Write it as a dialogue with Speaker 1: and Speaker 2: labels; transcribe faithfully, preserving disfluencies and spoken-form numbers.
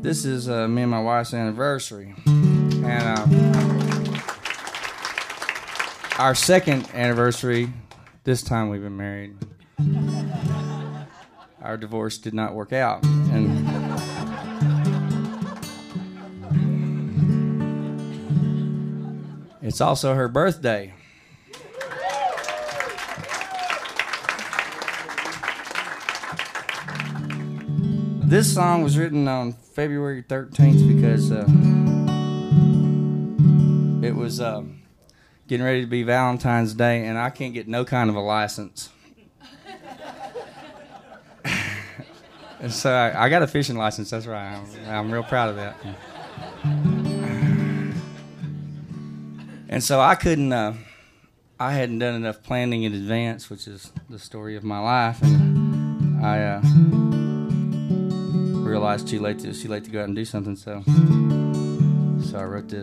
Speaker 1: This is uh, me and my wife's anniversary, and uh, our second anniversary. This time we've been married. Our divorce did not work out, and it's also her birthday. This song was written on February thirteenth because uh, it was uh, getting ready to be Valentine's Day, and I can't get no kind of a license. And so I, I got a fishing license, that's right. I'm, I'm real proud of that. And so I couldn't, uh, I hadn't done enough planning in advance, which is the story of my life, and I... Uh, realized too late to too late to go out and do something, so so I wrote this.